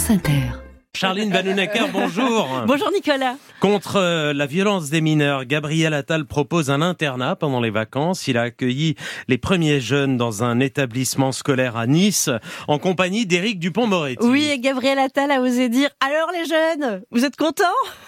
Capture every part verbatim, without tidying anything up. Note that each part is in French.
France Inter. Charline Vanhoenacker, bonjour. Bonjour Nicolas. Contre euh, la violence des mineurs, Gabriel Attal propose un internat pendant les vacances. Il a accueilli les premiers jeunes dans un établissement scolaire à Nice, en compagnie d'Éric Dupond-Moretti. Oui, et Gabriel Attal a osé dire « Alors les jeunes, vous êtes contents ?»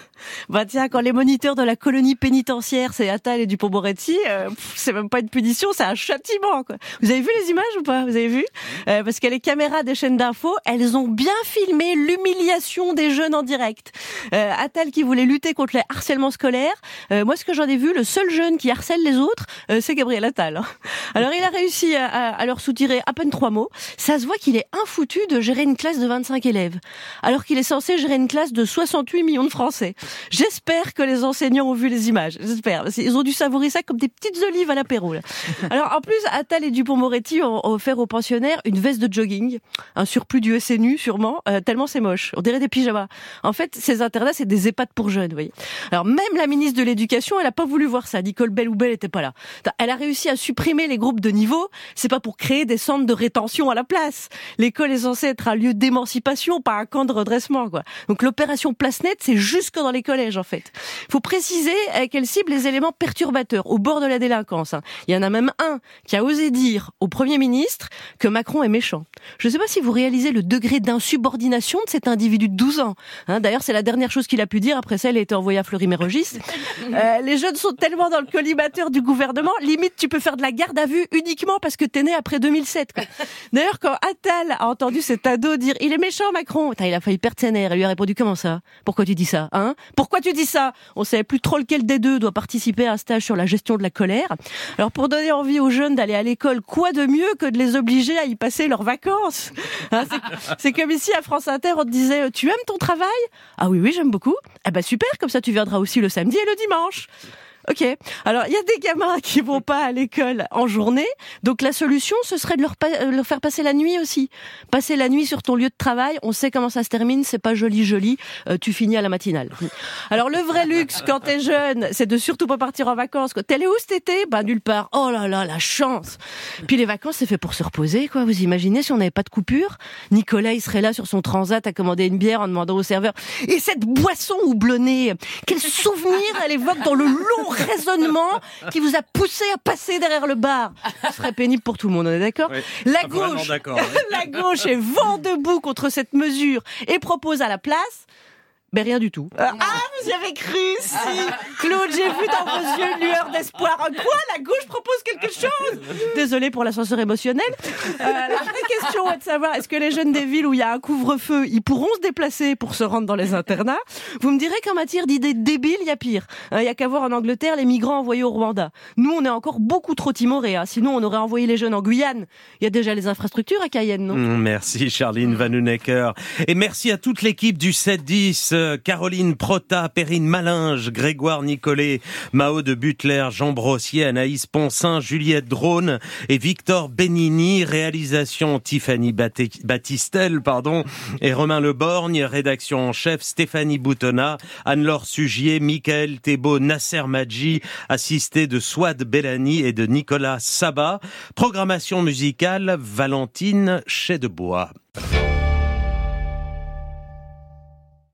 Bah tiens, quand les moniteurs de la colonie pénitentiaire, c'est Attal et Dupond-Moretti, euh, pff, c'est même pas une punition, c'est un châtiment, quoi. Vous avez vu les images ou pas ? Vous avez vu ? euh, Parce que les caméras des chaînes d'infos, elles ont bien filmé l'humiliation des jeunes en direct. Euh, Attal qui voulait lutter contre les harcèlements scolaires. Euh, moi, ce que j'en ai vu, le seul jeune qui harcèle les autres, euh, c'est Gabriel Attal. Hein. Alors, il a réussi à, à, à leur soutirer à peine trois mots. Ça se voit qu'il est infoutu de gérer une classe de vingt-cinq élèves, alors qu'il est censé gérer une classe de soixante-huit millions de Français. J'espère que les enseignants ont vu les images. J'espère. Ils ont dû savourer ça comme des petites olives à l'apéro. Là. Alors, en plus, Attal et Dupond-Moretti ont offert aux pensionnaires une veste de jogging, un surplus du S N U sûrement, euh, tellement c'est moche. On dirait des pyjamas. En fait, ces internats, c'est des EHPAD pour jeunes, vous voyez. Alors, même la ministre de l'Éducation, elle a pas voulu voir ça. Nicole Belloubet n'était pas là. Elle a réussi à supprimer les groupes de niveau. C'est pas pour créer des centres de rétention à la place. L'école est censée être un lieu d'émancipation, pas un camp de redressement, quoi. Donc, l'opération Place Nette, c'est jusque dans les collèges, en fait. Il faut préciser qu'elle cible les éléments perturbateurs au bord de la délinquance. Il y en a même un qui a osé dire au Premier ministre que Macron est méchant. Je ne sais pas si vous réalisez le degré d'insubordination de cet individu de douze ans. Hein, d'ailleurs, c'est la dernière chose qu'il a pu dire. Après ça, il a été envoyé à Fleury-Mérogis. Euh, les jeunes sont tellement dans le collimateur du gouvernement, limite, tu peux faire de la garde à vue uniquement parce que t'es né après deux mille sept. Quoi. D'ailleurs, quand Attal a entendu cet ado dire « Il est méchant, Macron », il a failli perdre ses nerfs. Il lui a répondu « Comment ça ? Pourquoi tu dis ça ? Hein ? Pourquoi tu dis ça ? On savait plus trop lequel des deux doit participer à un stage sur la gestion de la colère. Alors, pour donner envie aux jeunes d'aller à l'école, quoi de mieux que de les obliger à y passer leurs vacances ? Hein, c'est, c'est comme ici à France Inter, on te disait « Tu aimes ton travail ? » Ah oui, oui, j'aime beaucoup. Ah bah super, comme ça tu viendras aussi le samedi et le dimanche. Ok. Alors, il y a des gamins qui vont pas à l'école en journée. Donc, la solution, ce serait de leur, pa- leur faire passer la nuit aussi. Passer la nuit sur ton lieu de travail. On sait comment ça se termine. C'est pas joli, joli. Euh, tu finis à la matinale. Alors, le vrai luxe, quand t'es jeune, c'est de surtout pas partir en vacances. T'es allé où cet été ? Bah, nulle part. Oh là là, la chance. Puis, les vacances, c'est fait pour se reposer, quoi. Vous imaginez si on n'avait pas de coupure ? Nicolas, il serait là sur son transat à commander une bière en demandant au serveur. Et cette boisson houblonnée, quel souvenir elle évoque dans le long raisonnement qui vous a poussé à passer derrière le bar. Ce serait pénible pour tout le monde, on est d'accord ? Oui, La gauche, d'accord, oui. la gauche est vent debout contre cette mesure et propose à la place... Ben rien du tout. Ah, vous y avez cru, si. Claude, j'ai vu dans vos yeux une lueur d'espoir. Quoi ? La gauche propose quelque chose ? Désolé pour l'ascenseur émotionnel. Euh, la vraie question est de savoir, est-ce que les jeunes des villes où il y a un couvre-feu, ils pourront se déplacer pour se rendre dans les internats ? Vous me direz qu'en matière d'idées débiles, il y a pire. Il hein, y a qu'à voir en Angleterre les migrants envoyés au Rwanda. Nous, on est encore beaucoup trop timorés. Hein. Sinon, on aurait envoyé les jeunes en Guyane. Il y a déjà les infrastructures à Cayenne, non ? Merci Charline Vanhoenacker. Et merci à toute l'équipe du sept dix. Caroline Prota, Perrine Malinge, Grégoire Nicolet, Mao de Butler, Jean Brossier, Anaïs Poncin, Juliette Drone et Victor Benigni. Réalisation Tiffany Battistel, pardon, et Romain Leborgne. Rédaction en chef Stéphanie Boutonnat, Anne-Laure Sugier, Michael Thébault, Nasser Madji, assisté de Swad Bellani et de Nicolas Sabat. Programmation musicale Valentine Chedebois.